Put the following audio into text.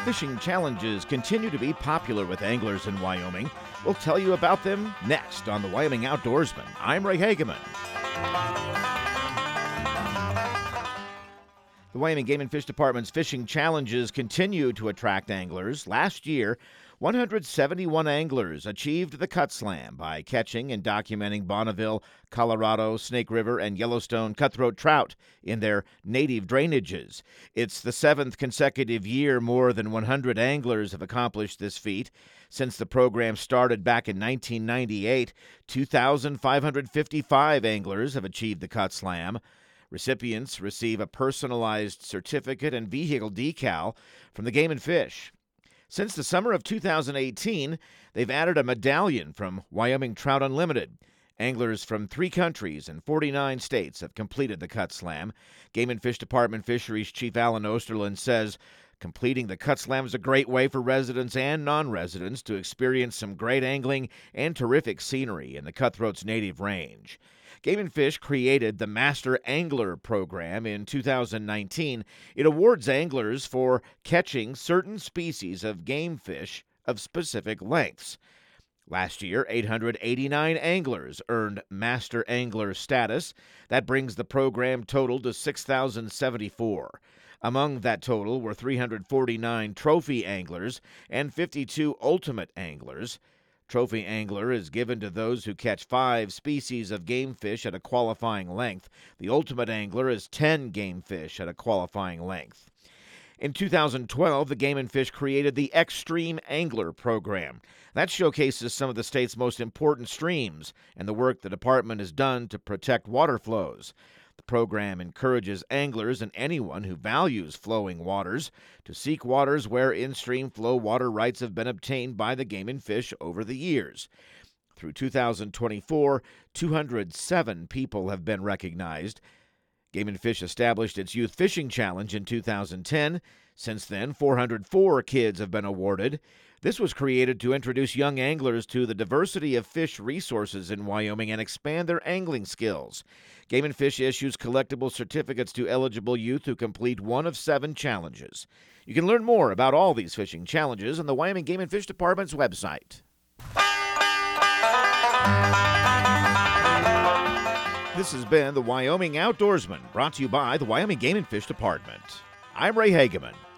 Fishing challenges continue to be popular with anglers in Wyoming. We'll tell you about them next on the Wyoming Outdoorsman. I'm Ray Hageman. The Wyoming Game and Fish Department's fishing challenges continue to attract anglers. Last year, 171 anglers achieved the Cut Slam by catching and documenting Bonneville, Colorado, Snake River, and Yellowstone cutthroat trout in their native drainages. It's the seventh consecutive year more than 100 anglers have accomplished this feat. Since the program started back in 1998, 2,555 anglers have achieved the Cut Slam. Recipients receive a personalized certificate and vehicle decal from the Game and Fish. Since the summer of 2018, they've added a medallion from Wyoming Trout Unlimited. Anglers from 3 countries and 49 states have completed the Cut Slam. Game and Fish Department Fisheries Chief Alan Osterlund says completing the Cut Slam is a great way for residents and non-residents to experience some great angling and terrific scenery in the cutthroat's native range. Game and Fish created the Master Angler program in 2019. It awards anglers for catching certain species of game fish of specific lengths. Last year, 889 anglers earned Master Angler status. That brings the program total to 6,074. Among that total were 349 trophy anglers and 52 ultimate anglers. Trophy angler is given to those who catch 5 species of game fish at a qualifying length. The ultimate angler is 10 game fish at a qualifying length. In 2012, the Game and Fish created the Extreme Angler program. That showcases some of the state's most important streams and the work the department has done to protect water flows. The program encourages anglers and anyone who values flowing waters to seek waters where in-stream flow water rights have been obtained by the Game and Fish over the years. Through 2024, 207 people have been recognized. Game and Fish established its Youth Fishing Challenge in 2010. Since then, 404 kids have been awarded. This was created to introduce young anglers to the diversity of fish resources in Wyoming and expand their angling skills. Game and Fish issues collectible certificates to eligible youth who complete one of 7 challenges. You can learn more about all these fishing challenges on the Wyoming Game and Fish Department's website. This has been the Wyoming Outdoorsman, brought to you by the Wyoming Game and Fish Department. I'm Ray Hageman.